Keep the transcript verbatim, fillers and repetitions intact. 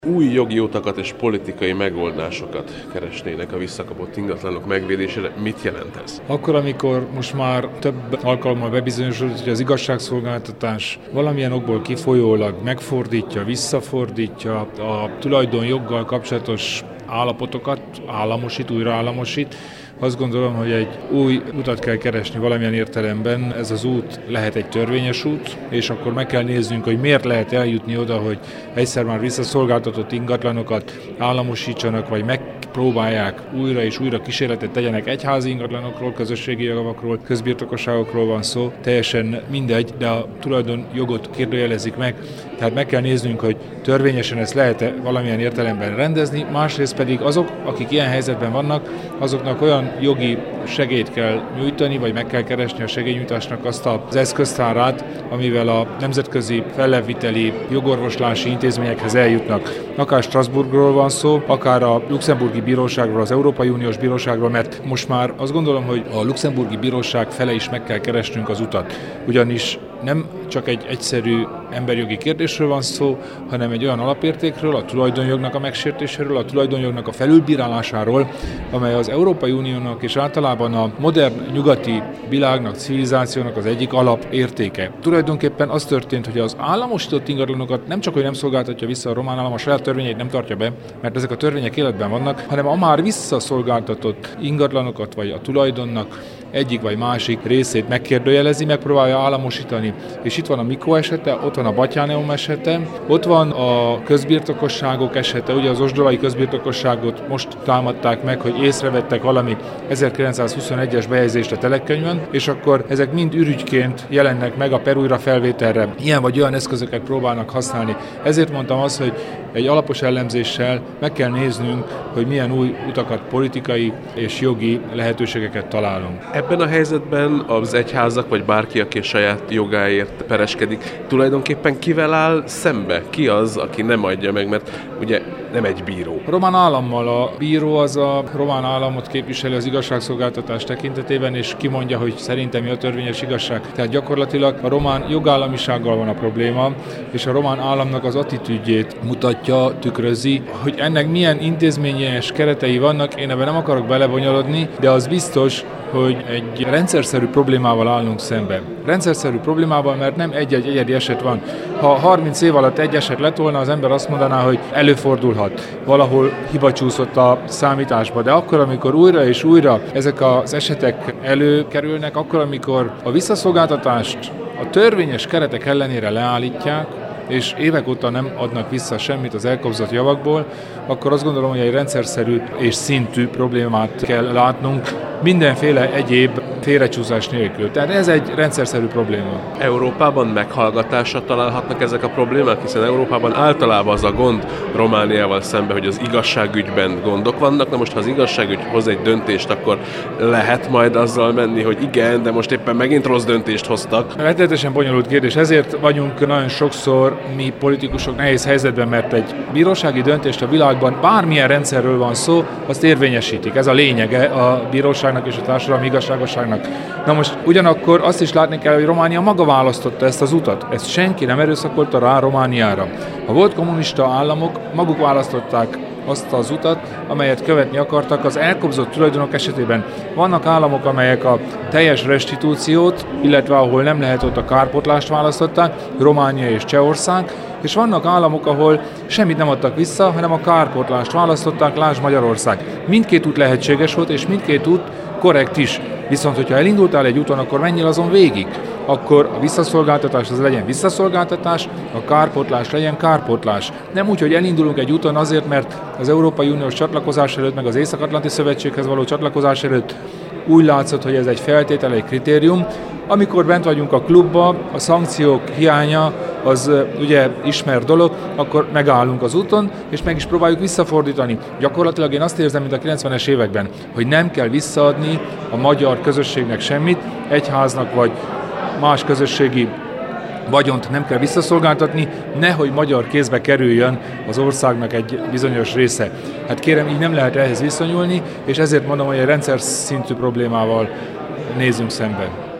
Új jogi utakat és politikai megoldásokat keresnének a visszakapott ingatlanok megvédésére. Mit jelent ez? Akkor, amikor most már több alkalommal bebizonyosodott, hogy az igazságszolgáltatás valamilyen okból kifolyólag megfordítja, visszafordítja a tulajdonjoggal kapcsolatos állapotokat, államosít, újraállamosít, azt gondolom, hogy egy új utat kell keresni valamilyen értelemben. Ez az út lehet egy törvényes út, és akkor meg kell néznünk, hogy miért lehet eljutni oda, hogy egyszer már visszaszolgáltatott ingatlanokat államosítsanak, vagy megpróbálják újra és újra kísérletet tegyenek egyházi ingatlanokról, közösségi javakról, közbirtokosságokról van szó. Teljesen mindegy, de a tulajdonjogot kérdőjelezik meg. Tehát meg kell néznünk, hogy törvényesen ezt lehet-e valamilyen értelemben rendezni, másrészt pedig azok, akik ilyen helyzetben vannak, azoknak olyan jogi segélyt kell nyújtani, vagy meg kell keresni a segélynyújtásnak azt az eszköztárát, amivel a nemzetközi felleviteli jogorvoslási intézményekhez eljutnak. Akár Strasbourgról van szó, akár a luxemburgi bíróságról, az Európai Uniós bíróságról, mert most már azt gondolom, hogy a luxemburgi bíróság fele is meg kell keresnünk az utat. Ugyanis nem csak egy egyszerű emberjogi kérdésről van szó, hanem egy olyan alapértékről, a tulajdonjognak a megsértéséről, a tulajdonjognak a felülbírálásáról, amely az Európai Uniónak és általában a modern nyugati világnak, civilizációnak az egyik alapértéke. Tulajdonképpen az történt, hogy az államosított ingatlanokat nem csak, hogy nem szolgáltatja vissza a román állam, a saját törvényeit nem tartja be, mert ezek a törvények életben vannak, hanem a már visszaszolgáltatott ingatlanokat vagy a tulajdonnak egyik vagy másik részét megkérdőjelezi, megpróbálja államosítani. És itt van a Mikó esete, ott van a Batyáneum esete, ott van a közbirtokosságok esete, ugye az osdolai közbirtokosságot most támadták meg, hogy észrevettek valami ezerkilencszázhuszonegyes bejegyzést a telekkönyvön, és akkor ezek mind ürügyként jelennek meg a per újrafelvételre. Ilyen vagy olyan eszközöket próbálnak használni. Ezért mondtam azt, hogy egy alapos ellenzéssel meg kell néznünk, hogy milyen új utakat, politikai és jogi lehetőségeket találunk. Ebben a helyzetben az egyházak, vagy bárki, aki a saját jogáért pereskedik, tulajdonképpen kivel áll szembe? Ki az, aki nem adja meg, mert ugye nem egy bíró. A román állammal a bíró az a román államot képviseli az igazságszolgáltatás tekintetében, és kimondja, hogy szerintem mi a törvényes igazság. Tehát gyakorlatilag a román jogállamisággal van a probléma, és a román államnak az attitűdjét mutatja, tükrözi, hogy ennek milyen intézményes keretei vannak, én ebben nem akarok belebonyolodni, de az biztos, hogy egy rendszerszerű problémával állunk szembe. Rendszerszerű problémával, mert nem egy-egy egyedi eset van. Ha harminc év alatt egy eset lett volna, az ember azt mondaná, hogy előfordulhat. Valahol hiba csúszott a számításba, de akkor, amikor újra és újra ezek az esetek előkerülnek, akkor, amikor a visszaszolgáltatást a törvényes keretek ellenére leállítják, és évek óta nem adnak vissza semmit az elkobzott javakból, akkor azt gondolom, hogy egy rendszerszerű és szintű problémát kell látnunk, mindenféle egyéb félrecsúszás nélkül. Tehát ez egy rendszerszerű probléma. Európában meghallgatásra találhatnak ezek a problémák, hiszen Európában általában az a gond Romániával szemben, hogy az igazságügyben gondok vannak. Na most, ha az igazságügy hoz egy döntést, akkor lehet majd azzal menni, hogy igen, de most éppen megint rossz döntést hoztak. Rettenetesen bonyolult kérdés. Ezért vagyunk nagyon sokszor mi politikusok nehéz helyzetben, mert egy bírósági döntést a világban, bármilyen rendszerről van szó, azt érvényesítik. Ez a lényege a bíróságnak és a társadalmi igazságosságnak. Na most ugyanakkor azt is látni kell, hogy Románia maga választotta ezt az utat. Ezt senki nem erőszakolta rá Romániára. A volt kommunista államok maguk választották azt az utat, amelyet követni akartak az elkobzott tulajdonok esetében. Vannak államok, amelyek a teljes restitúciót, illetve ahol nem lehet, ott a kárpótlást választották, Románia és Csehország, és vannak államok, ahol semmit nem adtak vissza, hanem a kárpótlást választották, lásd Magyarország. Mindkét út lehetséges volt, és mindkét út korrekt is. Viszont, hogyha elindultál egy úton, akkor menjél azon végig. Akkor a visszaszolgáltatás az legyen visszaszolgáltatás, a kárpótlás legyen kárpótlás. Nem úgy, hogy elindulunk egy úton azért, mert az Európai Uniós csatlakozás előtt, meg az Észak-Atlanti Szövetséghez való csatlakozás előtt úgy látszott, hogy ez egy feltétel, egy kritérium. Amikor bent vagyunk a klubba, a szankciók hiánya az ugye ismert dolog, akkor megállunk az úton, és meg is próbáljuk visszafordítani. Gyakorlatilag én azt érzem, mint a kilencvenes években, hogy nem kell visszaadni a magyar közösségnek semmit, egyháznak vagy más közösségi vagyont nem kell visszaszolgáltatni, nehogy magyar kézbe kerüljön az országnak egy bizonyos része. Hát kérem, így nem lehet ehhez viszonyulni, és ezért mondom, hogy egy rendszer szintű problémával nézzünk szemben.